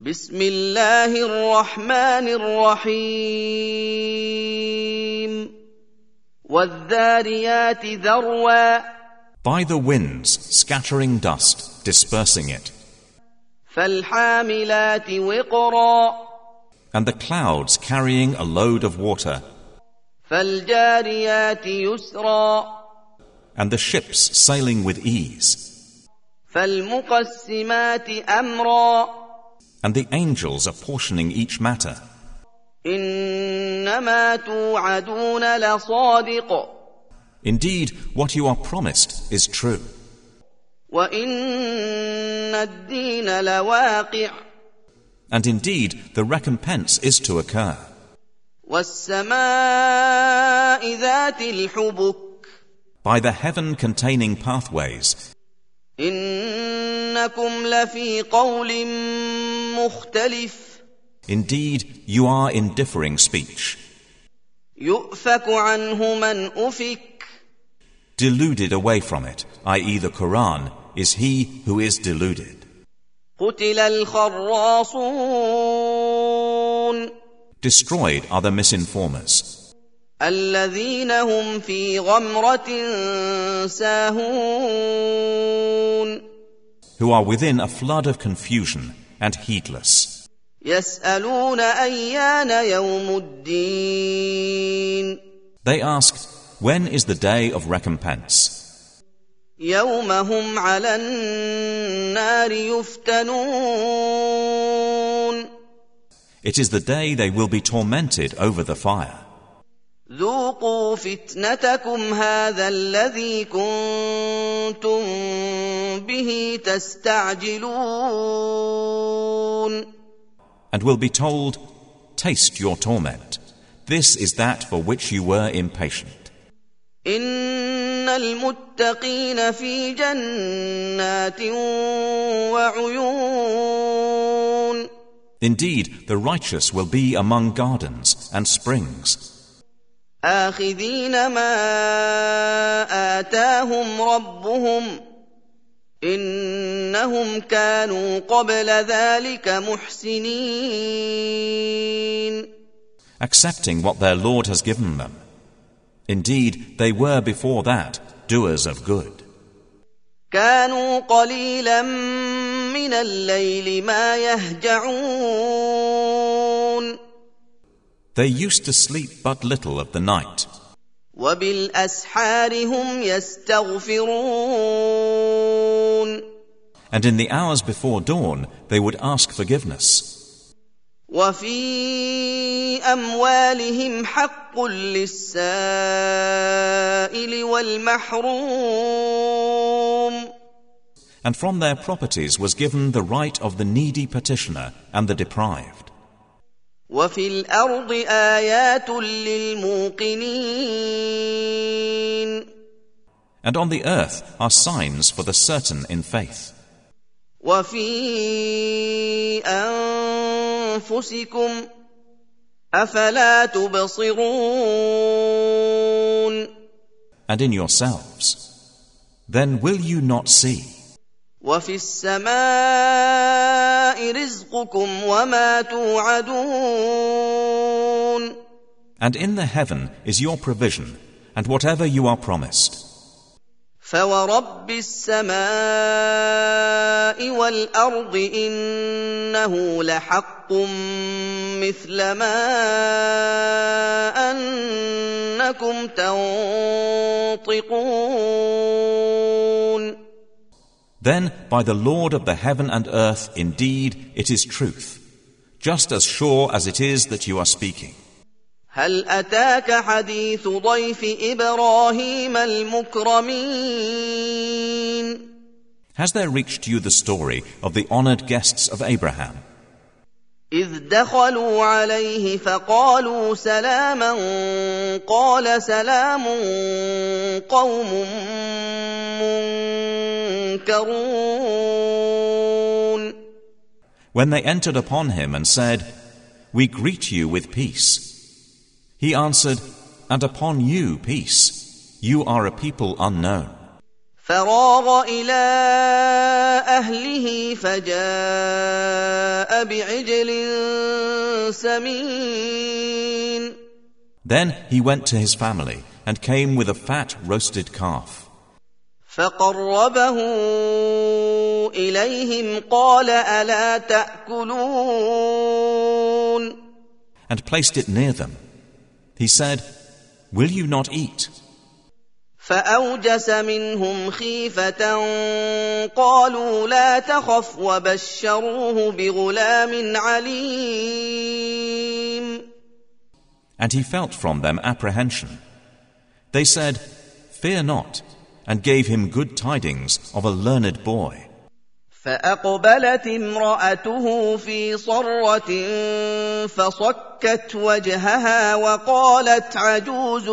بسم الله الرحمن الرحيم والذاريات ذروا By the winds, scattering dust, dispersing it, فالحاملات وقرا and the clouds carrying a load of water, فالجاريات يسرا and the ships sailing with ease, فالمقسمات أمرا and the angels apportioning each matter. إنما توعدون لصادق Indeed, what you are promised is true, وإن الدين لواقع and indeed the recompense is to occur. والسماء ذات الحبك By the heaven-containing pathways, إنكم لفي قول مختلف indeed you are in differing speech, يؤفك عنه من أفك deluded away from it, i.e. the Quran, is he who is deluded. قتل الخراصون Destroyed are the misinformers, الذين هم في غمرة ساهون who are within a flood of confusion and heedless. يسألون أيان يوم الدين They ask, when is the day of recompense? يوم هم على النار يفتنون It is the day they will be tormented over the fire. ذوقوا فتنتكم هذا الذي كنتم به تستعجلون And will be told, taste your torment. This is that for which you were impatient. إن المتقين في جنات وعيون Indeed, the righteous will be among gardens and springs, آخذين ما آتاهم ربهم إنهم كانوا قبل ذلك محسنين accepting what their Lord has given them. Indeed, they were before that doers of good. كانوا قليلا من الليل ما يهجعون They used to sleep but little of the night, وبالأسحار هم يستغفرون and in the hours before dawn they would ask forgiveness. وفي أموالهم حق للسائل والمحروم And from their properties was given the right of the needy petitioner and the deprived. وفي الأرض آيات للموقنين And on the earth are signs for the certain in faith. وفي أنفسكم أفلا تبصرون And in yourselves. Then will you not see? وفي السماء رزقكم وما توعدون And in the heaven is your provision and whatever you are promised. فورب السماء والأرض إنه لحق مثل ما أنكم تنطقون Then by the Lord of the heaven and earth, indeed it is truth, just as sure as it is that you are speaking. هل أتاك حديث ضيف إبراهيم المكرمين Has there reached you the story of the honored guests of Abraham? إذ دخلوا عليه فقالوا سلاما قال سلام قوم منكرون When they entered upon him and said, "We greet you with peace," he answered, "And upon you peace. You are a people unknown." فراغ إلى أهله فجاء بعجل سمين. Then he went to his family and came with a fat roasted calf. فقربه إليهم قال ألا تأكلون. And placed it near them. He said, "Will you not eat?" فأوجس منهم خيفة قالوا لا تخف وبشروه بغلام عليم. And he felt from them apprehension. They said, "Fear not," and gave him good tidings of a learned boy. فأقبلت امرأته في صرة فصكت وجهها وقالت عجوز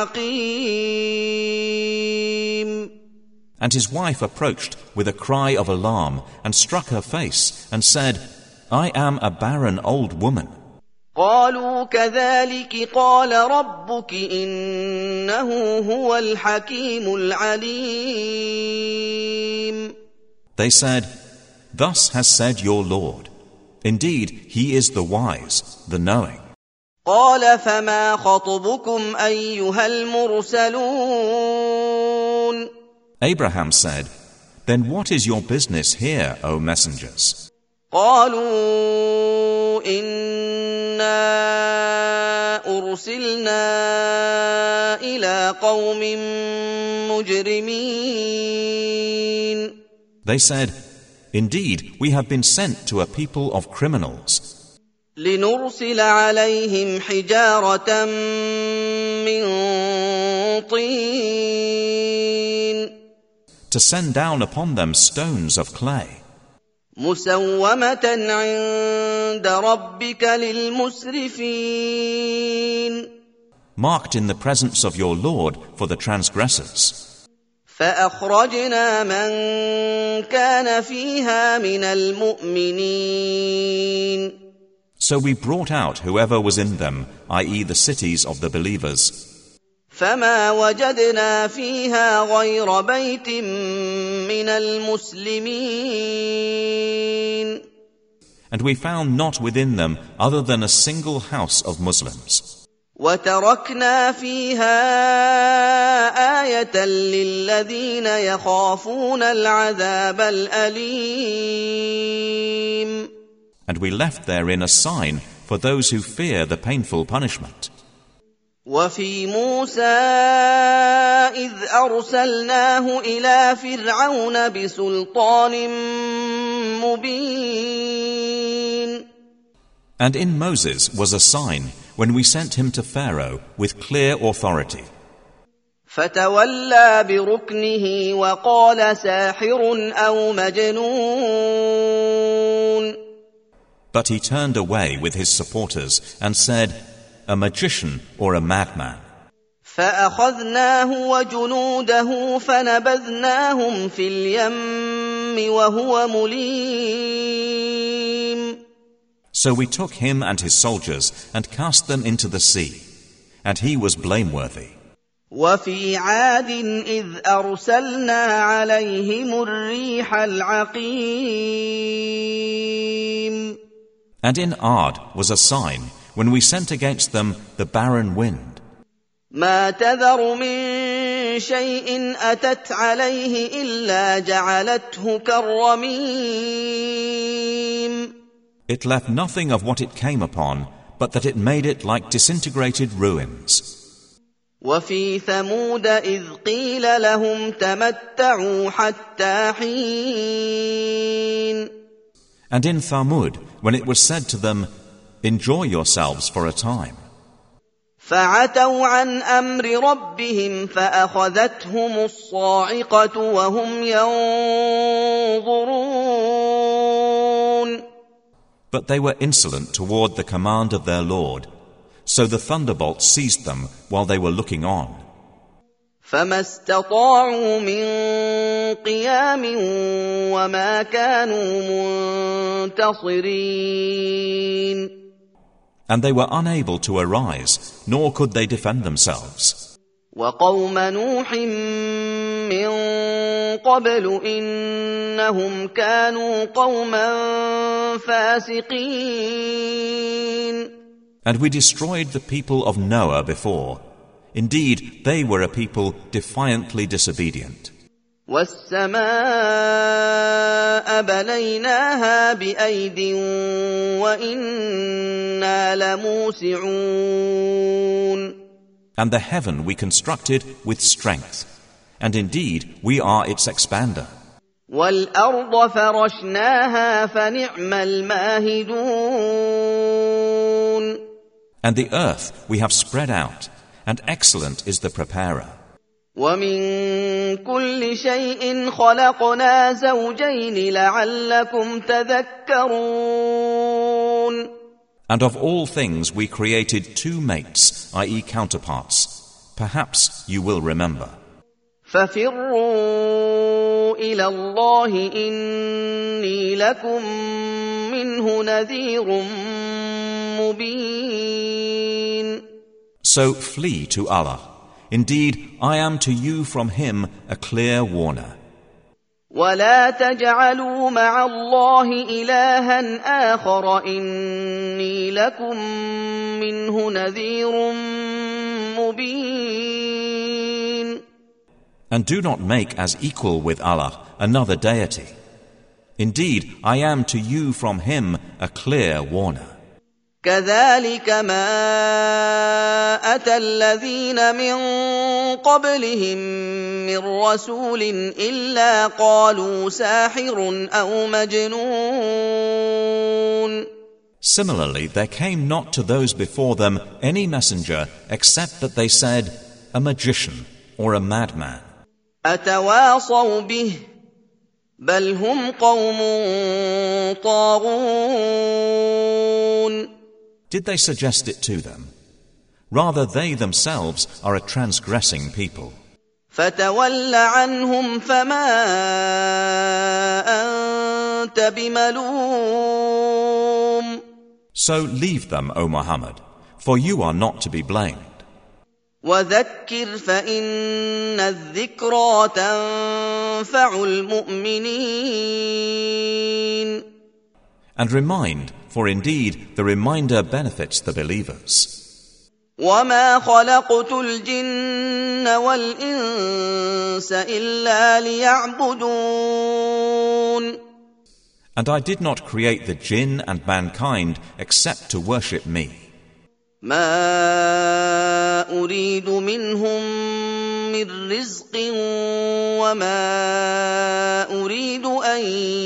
عقيم. And his wife approached with a cry of alarm and struck her face and said, "I am a barren old woman." قالوا كذلك قال ربك إنه هو الحكيم العليم. They said, "Thus has said your Lord. Indeed, he is the wise, the knowing." قال فما خطبكم أيها المرسلون. Abraham said, "Then what is your business here, O messengers?" قالوا إنا أرسلنا إلى قوم مجرمين. They said, "Indeed, we have been sent to a people of criminals. لنرسل عليهم حجارة من طين. To send down upon them stones of clay. مسومة عند ربك للمسرفين. Marked in the presence of your Lord for the transgressors. فأخرجنا من كان فيها من المؤمنين. So we brought out whoever was in them, i.e. the cities of the believers. فما وجدنا فيها غير بيت من المسلمين. And we found not within them other than a single house of Muslims. وتركنا فيها آية للذين يخافون العذاب الأليم. And we left therein a sign for those who fear the painful punishment. وفي موسى إذ أرسلناه إلى فرعون بسلطان مبين. And in Moses was a sign when we sent him to Pharaoh with clear authority. فتولى بركنه وقال ساحر أو مجنون. But he turned away with his supporters and said, "A magician or a madman." فأخذناه وجنوده فنبذناهم في اليم وهو مليم. So we took him and his soldiers and cast them into the sea, and he was blameworthy. وفي عاد إذ أرسلنا عليهم الريح العقيم. And in Ad was a sign when we sent against them the barren wind. ما تذر من شيء أتت عليه إلا جعلته كالرميم. It left nothing of what it came upon, but that it made it like disintegrated ruins. وفي ثمود إذ قيل لهم تمتعوا حتى حين. And in Thamud, when it was said to them, "Enjoy yourselves for a time." فعتوا عن أمر ربهم فأخذتهم الصاعقة وهم ينظرون. But they were insolent toward the command of their Lord, so the thunderbolt seized them while they were looking on. فما استطاعوا من قيام وما كانوا منتصرين. And they were unable to arise, nor could they defend themselves. وقوم نوح من قبل إنهم كانوا قوما فاسقين. And we destroyed the people of Noah before. Indeed, they were a people defiantly disobedient. وَالسَّمَاءَ بَنَيْنَاهَا بِأَيْدٍ وَإِنَّا لَمُوسِعُونَ. And the heaven we constructed with strength, and indeed we are its expander. وَالْأَرْضَ فَرَشْنَاهَا فَنِعْمَ الْمَاهِدُونَ. And the earth we have spread out, and excellent is the preparer. وَمِن كُلِّ شَيْءٍ خَلَقْنَا زَوْجَيْنِ لَعَلَّكُمْ تَذَكَّرُونَ. And of all things we created two mates, i.e. counterparts. Perhaps you will remember. فَفِرُّوا إِلَى اللَّهِ إِنِّي لَكُمْ مِنْهُ نَذِيرٌ مُبِينٌ. So flee to Allah. Indeed, I am to you from Him a clear warner. وَلَا تَجْعَلُوا مَعَ اللَّهِ إِلَٰهًا آخَرَ إِنِّي لَكُمْ مِنْهُ نَذِيرٌ مُبِينٌ. And do not make as equal with Allah another deity. Indeed, I am to you from Him a clear warner. كَذَلِكَ مَا أَتَى الَّذِينَ مِن قَبْلِهِم مِّن رَّسُولٍ إِلَّا قَالُوا سَاحِرٌ أَوْ مَجْنُونٌ. Similarly, there came not to those before them any messenger except that they said, a magician or a madman. أَتَوَاصَوْا بِهِ بَلْ هُمْ قَوْمٌ طَاغُونَ. Did they suggest it to them? Rather, they themselves are a transgressing people. فَتَوَلَّ عَنْهُمْ فَمَا أَنْتَ بِمَلُومٍ. So leave them, O Muhammad, for you are not to be blamed. وَذَكِّرْ فَإِنَّ الذِّكْرَىٰ تَنفَعُ الْمُؤْمِنِينَ. And remind, for indeed the reminder benefits the believers. وَمَا خَلَقْتُ الْجِنَّ وَالْإِنسَ إِلَّا لِيَعْبُدُونَ. And I did not create the jinn and mankind except to worship me. مَا أُرِيدُ مِنْهُم مِّن رِّزْقٍ وَمَا أُرِيدُ أَن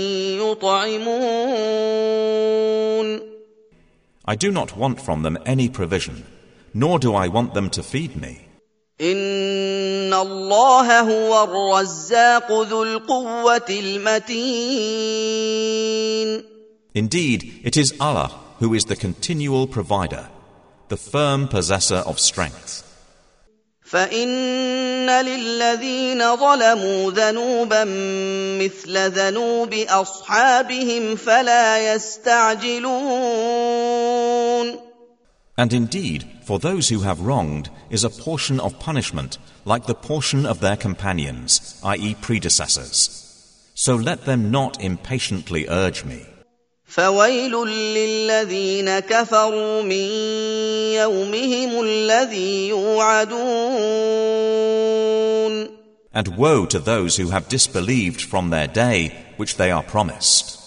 يُطْعِمُونَ. I do not want from them any provision, nor do I want them to feed me. إِنَّ اللَّهَ هُوَ الرَّزَّاقُ ذُو الْقُوَّةِ الْمَتِينُ. Indeed, it is Allah who is the continual provider, the firm possessor of strength. فَإِنَّ لِلَّذِينَ ظَلَمُوا ذَنُوبًا مِثْلَ ذَنُوبِ أَصْحَابِهِمْ فَلَا يَسْتَعْجِلُونَ. And indeed, for those who have wronged is a portion of punishment like the portion of their companions, i.e. predecessors. So let them not impatiently urge me. فَوَيْلٌ لِّلَّذِينَ كَفَرُوا مِن يَوْمِهِمُ الَّذِي يُوعَدُونَ. And woe to those who have disbelieved from their day which they are promised.